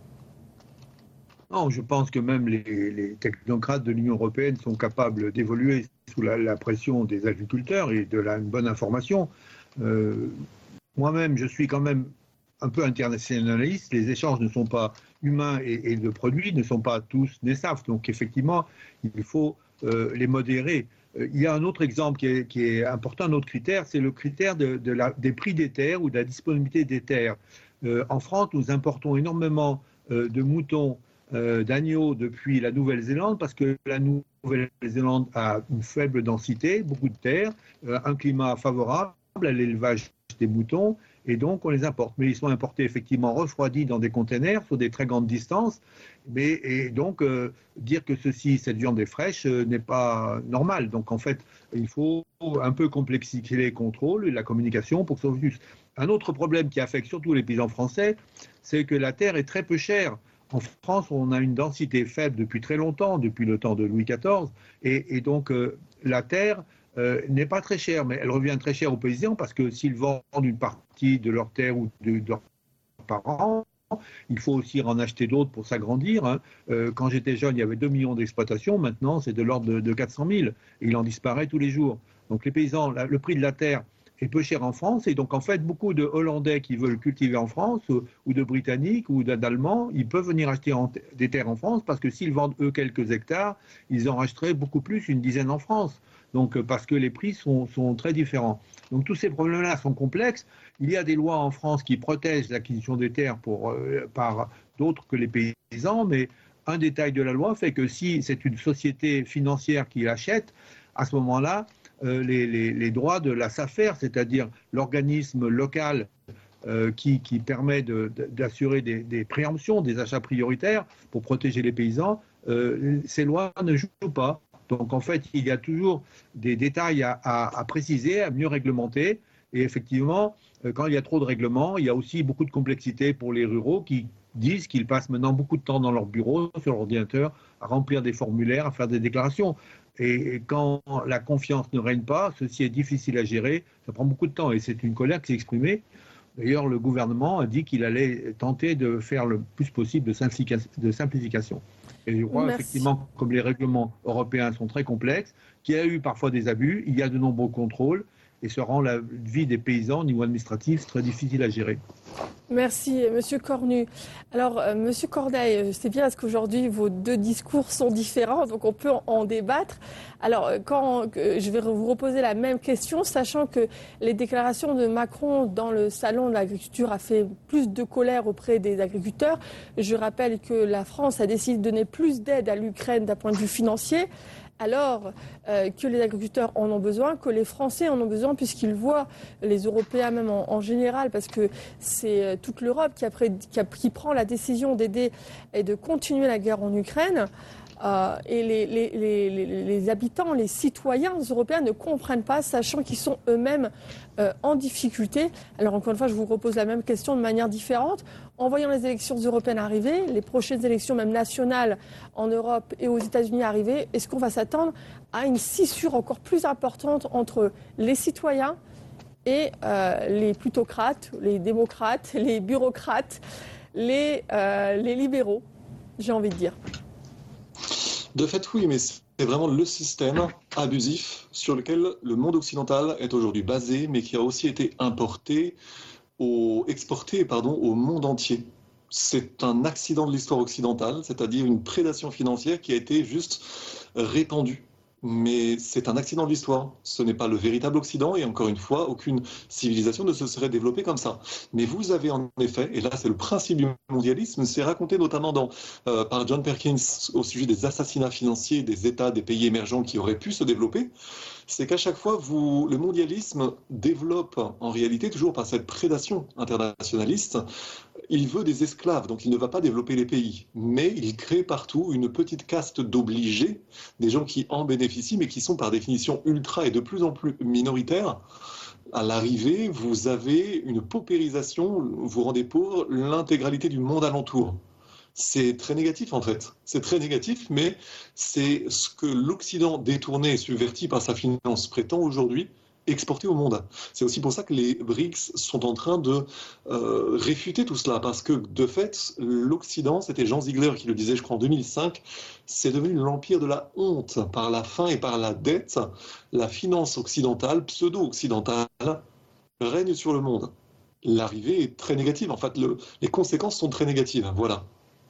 Non, je pense que même les, les technocrates de l'Union européenne sont capables d'évoluer sous la, la pression des agriculteurs et de la une bonne information. Euh, moi-même, je suis quand même un peu internationaliste. Les échanges ne sont pas humains et, et de produits ne sont pas tous des S A F. Donc effectivement, il faut euh, les modérer. Euh, il y a un autre exemple qui est, qui est important, un autre critère, c'est le critère de, de la, des prix des terres ou de la disponibilité des terres. Euh, en France, nous importons énormément euh, de moutons, euh, d'agneaux depuis la Nouvelle-Zélande parce que la Nouvelle-Zélande a une faible densité, beaucoup de terres, euh, un climat favorable à l'élevage des moutons. Et donc, on les importe. Mais ils sont importés effectivement refroidis dans des containers sur des très grandes distances. Mais, et donc, euh, dire que ceci, cette viande est fraîche euh, n'est pas normal. Donc, en fait, il faut un peu complexifier les contrôles et la communication pour que ça soit juste. Un autre problème qui affecte surtout les paysans français, c'est que la terre est très peu chère. En France, on a une densité faible depuis très longtemps, depuis le temps de Louis quatorze. Et, et donc, euh, la terre Euh, n'est pas très chère, mais elle revient très chère aux paysans parce que s'ils vendent une partie de leur terre ou de, de leurs parents, il faut aussi en acheter d'autres pour s'agrandir. Hein. Euh, quand j'étais jeune, il y avait deux millions d'exploitations. Maintenant, c'est de l'ordre de, de quatre cent mille. Et il en disparaît tous les jours. Donc les paysans, la, le prix de la terre est peu cher en France. Et donc, en fait, beaucoup de Hollandais qui veulent cultiver en France ou, ou de Britanniques ou d'Allemands, ils peuvent venir acheter en, des terres en France parce que s'ils vendent, eux, quelques hectares, ils en rachèteraient beaucoup plus, une dizaine en France. Donc, parce que les prix sont, sont très différents. Donc, tous ces problèmes-là sont complexes. Il y a des lois en France qui protègent l'acquisition des terres pour, euh, par d'autres que les paysans, mais un détail de la loi fait que si c'est une société financière qui l'achète, à ce moment-là, euh, les, les, les droits de la SAFER, c'est-à-dire l'organisme local euh, qui, qui permet de, de, d'assurer des, des préemptions, des achats prioritaires pour protéger les paysans, euh, ces lois ne jouent pas. Donc, en fait, il y a toujours des détails à, à, à préciser, à mieux réglementer. Et effectivement, quand il y a trop de règlements, il y a aussi beaucoup de complexité pour les ruraux qui disent qu'ils passent maintenant beaucoup de temps dans leur bureau, sur l'ordinateur, à remplir des formulaires, à faire des déclarations. Et quand la confiance ne règne pas, ceci est difficile à gérer, ça prend beaucoup de temps. Et c'est une colère qui s'est exprimée. D'ailleurs, le gouvernement a dit qu'il allait tenter de faire le plus possible de, simplification. De simplification. Et je crois Merci. effectivement, comme les règlements européens sont très complexes, qu'il y a eu parfois des abus, il y a de nombreux contrôles, et ça rend la vie des paysans au niveau administratif très difficile à gérer. Merci, Monsieur Cornu. Alors, euh, Monsieur Corneille, c'est bien parce qu'aujourd'hui, vos deux discours sont différents, donc on peut en, en débattre. Alors, quand euh, je vais vous reposer la même question, sachant que les déclarations de Macron dans le salon de l'agriculture a fait plus de colère auprès des agriculteurs. Je rappelle que la France a décidé de donner plus d'aide à l'Ukraine d'un point de vue financier, alors euh, que les agriculteurs en ont besoin, que les Français en ont besoin, puisqu'ils voient, les Européens même en, en général, parce que c'est euh, toute l'Europe qui, a pré- qui, a, qui prend la décision d'aider et de continuer la guerre en Ukraine. Euh, et les, les, les, les habitants, les citoyens européens ne comprennent pas, sachant qu'ils sont eux-mêmes euh, en difficulté. Alors encore une fois, je vous repose la même question de manière différente. En voyant les élections européennes arriver, les prochaines élections même nationales en Europe et aux États-Unis arriver, est-ce qu'on va s'attendre à une scissure encore plus importante entre les citoyens et euh, les plutocrates, les démocrates, les bureaucrates, les, euh, les libéraux, j'ai envie de dire? De fait, oui, mais c'est vraiment le système abusif sur lequel le monde occidental est aujourd'hui basé, mais qui a aussi été importé, au, exporté pardon, au monde entier. C'est un accident de l'histoire occidentale, c'est-à-dire une prédation financière qui a été juste répandue. Mais c'est un accident de l'histoire. Ce n'est pas le véritable Occident et encore une fois, aucune civilisation ne se serait développée comme ça. Mais vous avez en effet, et là c'est le principe du mondialisme, c'est raconté notamment dans, euh, par John Perkins au sujet des assassinats financiers des États, des pays émergents qui auraient pu se développer, c'est qu'à chaque fois, vous, le mondialisme développe en réalité, toujours par cette prédation internationaliste, il veut des esclaves, donc il ne va pas développer les pays, mais il crée partout une petite caste d'obligés, des gens qui en bénéficient, mais qui sont par définition ultra et de plus en plus minoritaires. À l'arrivée, vous avez une paupérisation, vous rendez pauvre l'intégralité du monde alentour. C'est très négatif en fait, c'est très négatif, mais c'est ce que l'Occident détourné et subverti par sa finance prétend aujourd'hui exporté au monde. C'est aussi pour ça que les B R I C S sont en train de euh, réfuter tout cela, parce que de fait, l'Occident, c'était Jean Ziegler qui le disait, je crois, en deux mille cinq, c'est devenu l'empire de la honte par la faim et par la dette. La finance occidentale, pseudo-occidentale, règne sur le monde. L'arrivée est très négative. En fait, le, les conséquences sont très négatives. Voilà.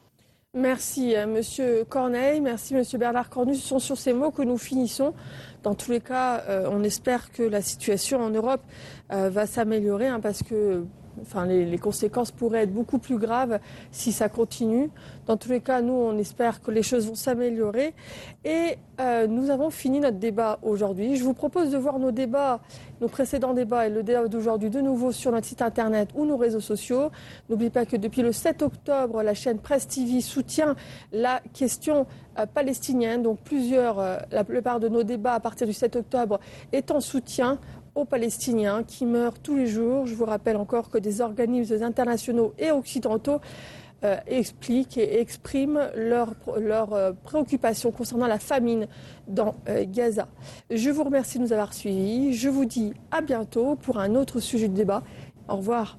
Merci euh, Monsieur Corneille, merci Monsieur Bernard Cornu. Ce sont sur ces mots que nous finissons. Dans tous les cas, euh, on espère que la situation en Europe euh, va s'améliorer, hein, parce que enfin, les, les conséquences pourraient être beaucoup plus graves si ça continue. Dans tous les cas, nous, on espère que les choses vont s'améliorer. Et euh, nous avons fini notre débat aujourd'hui. Je vous propose de voir nos débats, nos précédents débats et le débat d'aujourd'hui de nouveau sur notre site internet ou nos réseaux sociaux. N'oubliez pas que depuis le sept octobre, la chaîne Presse T V soutient la question euh, palestinienne. Donc plusieurs, euh, la plupart de nos débats à partir du sept octobre est en soutien aux Palestiniens qui meurent tous les jours. Je vous rappelle encore que des organismes internationaux et occidentaux euh, expliquent et expriment leurs leur, euh, préoccupations concernant la famine dans euh, Gaza. Je vous remercie de nous avoir suivis. Je vous dis à bientôt pour un autre sujet de débat. Au revoir.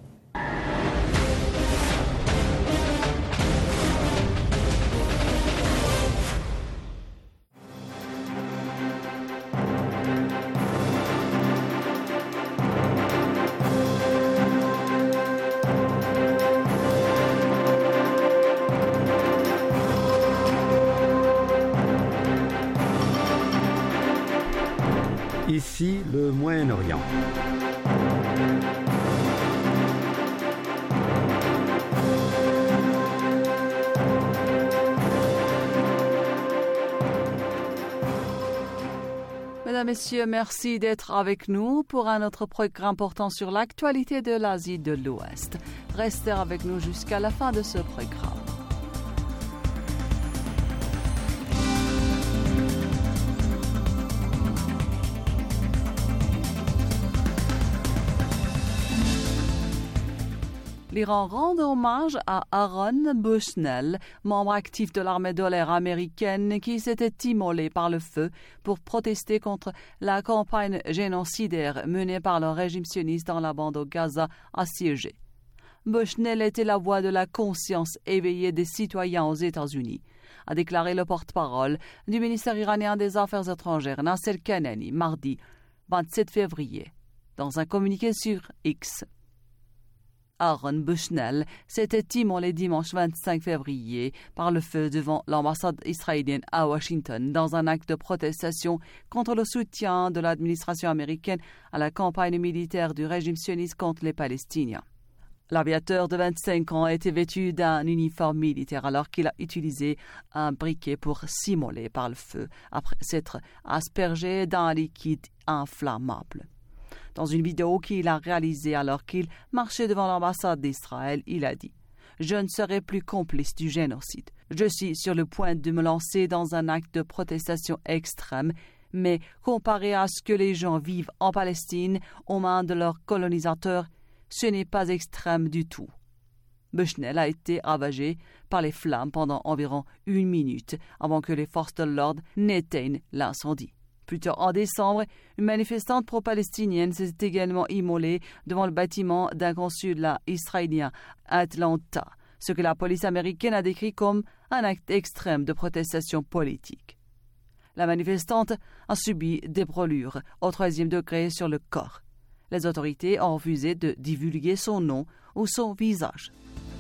Ici, le Moyen-Orient. Mesdames, Messieurs, merci d'être avec nous pour un autre programme portant sur l'actualité de l'Asie de l'Ouest. Restez avec nous jusqu'à la fin de ce programme. L'Iran rend hommage à Aaron Bushnell, membre actif de l'armée de l'air américaine qui s'était immolé par le feu pour protester contre la campagne génocidaire menée par le régime sioniste dans la bande de Gaza assiégée. Bushnell était la voix de la conscience éveillée des citoyens aux États-Unis, a déclaré le porte-parole du ministère iranien des Affaires étrangères Nasser Kanani mardi vingt-sept février. dans un communiqué sur X. Aaron Bushnell s'était immolé dimanche vingt-cinq février par le feu devant l'ambassade israélienne à Washington dans un acte de protestation contre le soutien de l'administration américaine à la campagne militaire du régime sioniste contre les Palestiniens. L'aviateur de vingt-cinq ans était vêtu d'un uniforme militaire alors qu'il a utilisé un briquet pour s'immoler par le feu après s'être aspergé d'un liquide inflammable. Dans une vidéo qu'il a réalisée alors qu'il marchait devant l'ambassade d'Israël, il a dit « Je ne serai plus complice du génocide. Je suis sur le point de me lancer dans un acte de protestation extrême, mais comparé à ce que les gens vivent en Palestine aux mains de leurs colonisateurs, ce n'est pas extrême du tout. » Bushnell a été ravagé par les flammes pendant environ une minute avant que les forces de l'ordre n'éteignent l'incendie. Plus tard en décembre, une manifestante pro-palestinienne s'est également immolée devant le bâtiment d'un consulat israélien à Atlanta, ce que la police américaine a décrit comme un acte extrême de protestation politique. La manifestante a subi des brûlures au troisième degré sur le corps. Les autorités ont refusé de divulguer son nom ou son visage.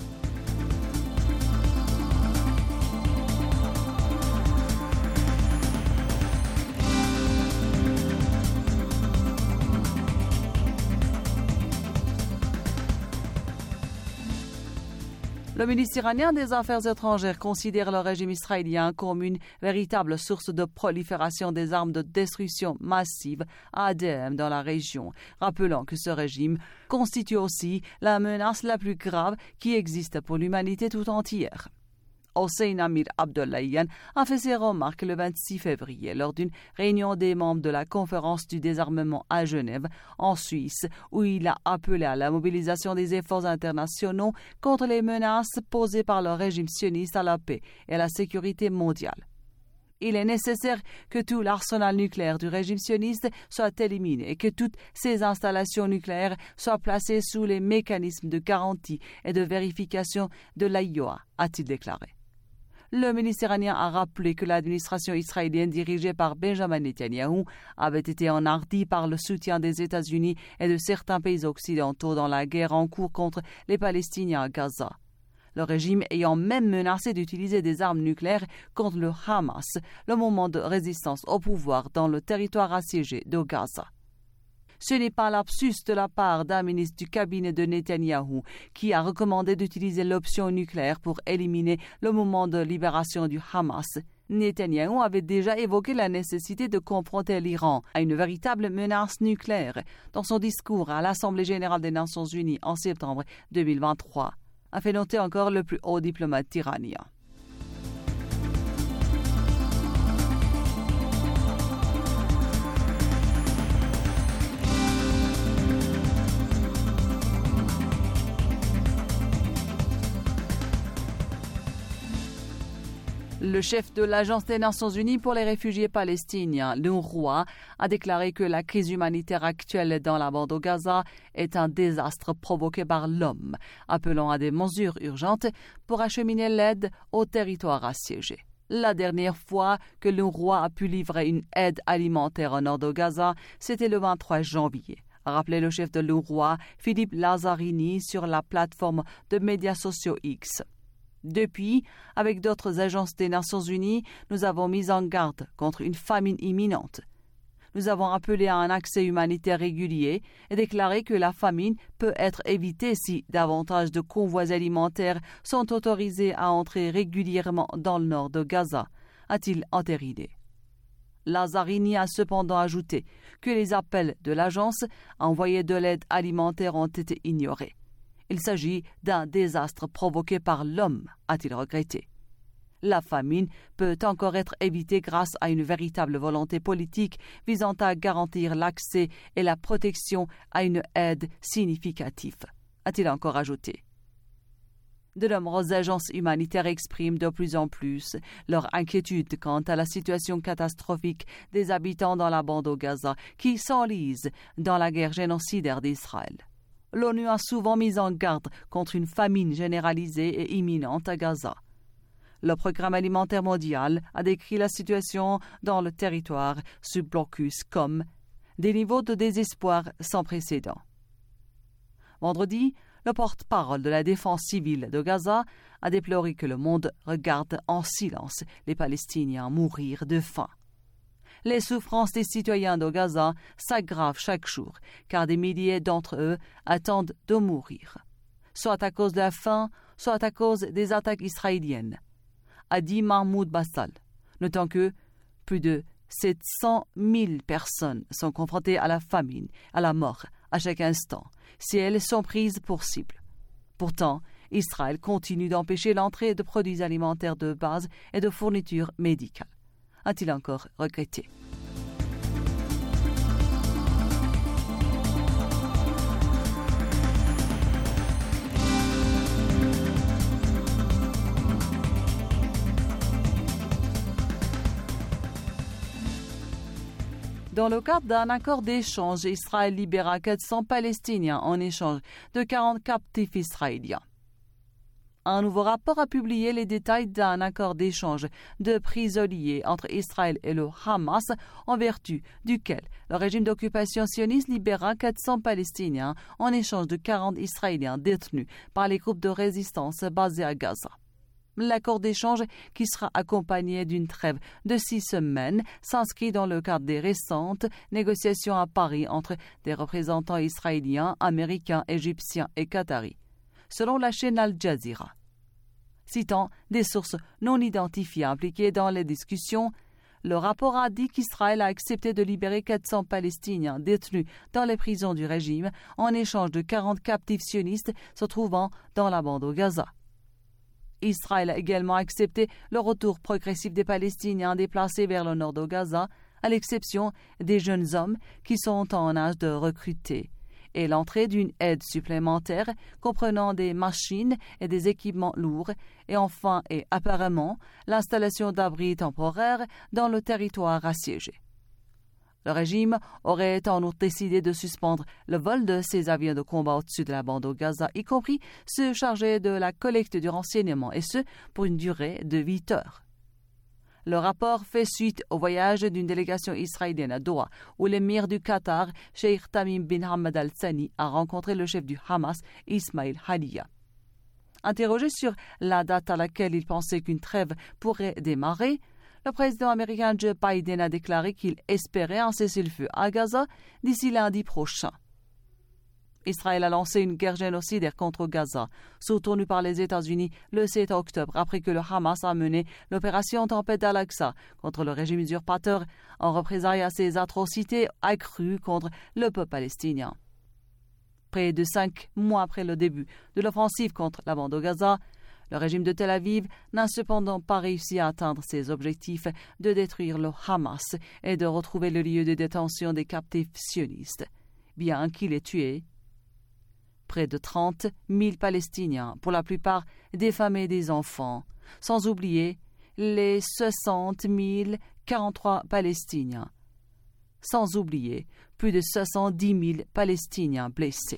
Le ministre iranien des Affaires étrangères considère le régime israélien comme une véritable source de prolifération des armes de destruction massive A D M dans la région, rappelant que ce régime constitue aussi la menace la plus grave qui existe pour l'humanité tout entière. Hossein Amir Abdollahian a fait ses remarques le vingt-six février lors d'une réunion des membres de la conférence du désarmement à Genève, en Suisse, où il a appelé à la mobilisation des efforts internationaux contre les menaces posées par le régime sioniste à la paix et à la sécurité mondiale. Il est nécessaire que tout l'arsenal nucléaire du régime sioniste soit éliminé et que toutes ces installations nucléaires soient placées sous les mécanismes de garantie et de vérification de l'A I O A, a-t-il déclaré. Le ministre iranien a rappelé que l'administration israélienne dirigée par Benjamin Netanyahou avait été enhardie par le soutien des États-Unis et de certains pays occidentaux dans la guerre en cours contre les Palestiniens à Gaza. Le régime ayant même menacé d'utiliser des armes nucléaires contre le Hamas, le mouvement de résistance au pouvoir dans le territoire assiégé de Gaza. Ce n'est pas lapsus de la part d'un ministre du cabinet de Netanyahou qui a recommandé d'utiliser l'option nucléaire pour éliminer le mouvement de libération du Hamas. Netanyahou avait déjà évoqué la nécessité de confronter l'Iran à une véritable menace nucléaire dans son discours à l'Assemblée générale des Nations unies en septembre deux mille vingt-trois, a fait noter encore le plus haut diplomate iranien. Le chef de l'Agence des Nations Unies pour les réfugiés palestiniens, l'UNRWA, a déclaré que la crise humanitaire actuelle dans la bande de Gaza est un désastre provoqué par l'homme, appelant à des mesures urgentes pour acheminer l'aide au territoire assiégé. La dernière fois que l'UNRWA a pu livrer une aide alimentaire au nord de Gaza, c'était le vingt-trois janvier. A rappelé le chef de l'UNRWA, Philippe Lazzarini, sur la plateforme de médias sociaux X. Depuis, avec d'autres agences des Nations Unies, nous avons mis en garde contre une famine imminente. Nous avons appelé à un accès humanitaire régulier et déclaré que la famine peut être évitée si davantage de convois alimentaires sont autorisés à entrer régulièrement dans le nord de Gaza, a-t-il entériné. Lazzarini a cependant ajouté que les appels de l'agence à envoyer de l'aide alimentaire ont été ignorés. Il s'agit d'un désastre provoqué par l'homme, a-t-il regretté. La famine peut encore être évitée grâce à une véritable volonté politique visant à garantir l'accès et la protection à une aide significative, a-t-il encore ajouté. De nombreuses agences humanitaires expriment de plus en plus leur inquiétude quant à la situation catastrophique des habitants dans la bande de Gaza qui s'enlisent dans la guerre génocidaire d'Israël. L'ONU a souvent mis en garde contre une famine généralisée et imminente à Gaza. Le Programme alimentaire mondial a décrit la situation dans le territoire sous blocus comme des niveaux de désespoir sans précédent. Vendredi, le porte-parole de la défense civile de Gaza a déploré que le monde regarde en silence les Palestiniens mourir de faim. Les souffrances des citoyens de Gaza s'aggravent chaque jour, car des milliers d'entre eux attendent de mourir, soit à cause de la faim, soit à cause des attaques israéliennes, a dit Mahmoud Bassal, notant que plus de sept cent mille personnes sont confrontées à la famine, à la mort, à chaque instant, si elles sont prises pour cible. Pourtant, Israël continue d'empêcher l'entrée de produits alimentaires de base et de fournitures médicales, a-t-il encore regretté. Dans le cadre d'un accord d'échange, Israël libéra quatre cents Palestiniens en échange de quarante captifs israéliens. Un nouveau rapport a publié les détails d'un accord d'échange de prisonniers entre Israël et le Hamas, en vertu duquel le régime d'occupation sioniste libéra quatre cents Palestiniens en échange de quarante Israéliens détenus par les groupes de résistance basés à Gaza. L'accord d'échange, qui sera accompagné d'une trêve de six semaines, s'inscrit dans le cadre des récentes négociations à Paris entre des représentants israéliens, américains, égyptiens et qataris, selon la chaîne Al Jazeera. Citant des sources non identifiées impliquées dans les discussions, le rapport a dit qu'Israël a accepté de libérer quatre cents Palestiniens détenus dans les prisons du régime en échange de quarante captifs sionistes se trouvant dans la bande de Gaza. Israël a également accepté le retour progressif des Palestiniens déplacés vers le nord de Gaza, à l'exception des jeunes hommes qui sont en âge de recruter, et l'entrée d'une aide supplémentaire comprenant des machines et des équipements lourds, et enfin et apparemment l'installation d'abris temporaires dans le territoire assiégé. Le régime aurait en outre décidé de suspendre le vol de ses avions de combat au-dessus de la bande de Gaza, y compris ceux chargés de la collecte du renseignement, et ce, pour une durée de huit heures. Le rapport fait suite au voyage d'une délégation israélienne à Doha, où l'émir du Qatar, Sheikh Tamim bin Hamad Al Thani, a rencontré le chef du Hamas, Ismail Haniyeh. Interrogé sur la date à laquelle il pensait qu'une trêve pourrait démarrer, le président américain Joe Biden a déclaré qu'il espérait un cessez-le-feu à Gaza d'ici lundi prochain. Israël a lancé une guerre génocidaire contre Gaza, soutenue par les États-Unis le sept octobre, après que le Hamas a mené l'opération Tempête d'Al-Aqsa contre le régime usurpateur en représailles à ses atrocités accrues contre le peuple palestinien. Près de cinq mois après le début de l'offensive contre la bande de Gaza, le régime de Tel Aviv n'a cependant pas réussi à atteindre ses objectifs de détruire le Hamas et de retrouver le lieu de détention des captifs sionistes, bien qu'il ait tué près de trente mille Palestiniens, pour la plupart des femmes et des enfants, sans oublier les soixante mille quarante-trois Palestiniens, sans oublier plus de soixante-dix mille Palestiniens blessés.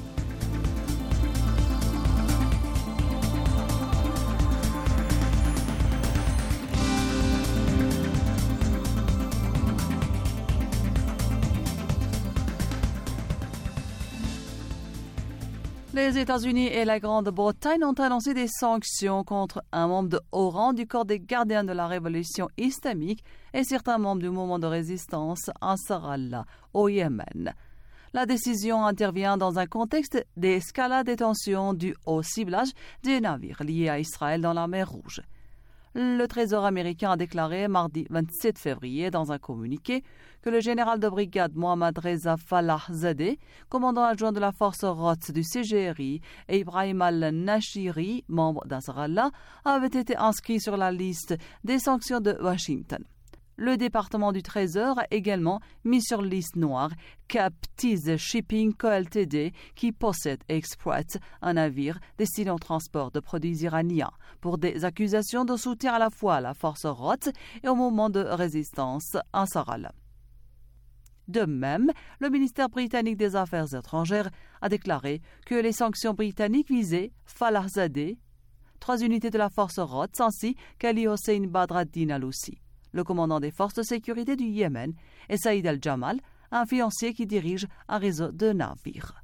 Les États-Unis et la Grande-Bretagne ont annoncé des sanctions contre un membre de haut rang du corps des gardiens de la révolution islamique et certains membres du mouvement de résistance Ansar Allah au Yémen. La décision intervient dans un contexte d'escalade des tensions due au ciblage des navires liés à Israël dans la mer Rouge. Le Trésor américain a déclaré mardi vingt-sept février dans un communiqué que le général de brigade Mohammad Reza Falahzadeh, commandant adjoint de la force Roth du C G R I, et Ibrahim al-Nashiri, membre d'Ansar Allah, avaient été inscrits sur la liste des sanctions de Washington. Le département du Trésor a également mis sur liste noire Captiz Shipping Co Ltd, qui possède et exploite un navire destiné au transport de produits iraniens, pour des accusations de soutien à la fois à la force Roth et au mouvement de résistance Ansar Allah. De même, le ministère britannique des Affaires étrangères a déclaré que les sanctions britanniques visaient Falahzadeh, trois unités de la force Roth, ainsi qu'Ali Hossein Badr ad-Din al-Hussi, le commandant des forces de sécurité du Yémen, et Saïd al-Jamal, un fiancé qui dirige un réseau de navires.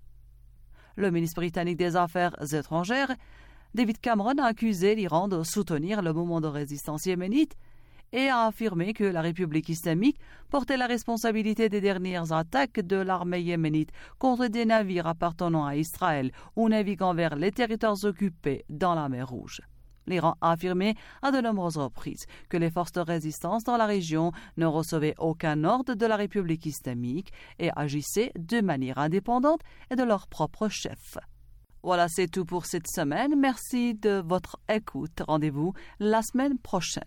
Le ministre britannique des Affaires étrangères, David Cameron, a accusé l'Iran de soutenir le mouvement de résistance yéménite et a affirmé que la République islamique portait la responsabilité des dernières attaques de l'armée yéménite contre des navires appartenant à Israël ou naviguant vers les territoires occupés dans la mer Rouge. L'Iran a affirmé à de nombreuses reprises que les forces de résistance dans la région ne recevaient aucun ordre de la République islamique et agissaient de manière indépendante et de leur propre chef. Voilà, c'est tout pour cette semaine. Merci de votre écoute. Rendez-vous la semaine prochaine.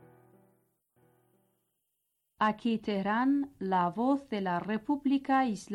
Aquí Teherán, la voz de la República Islámica.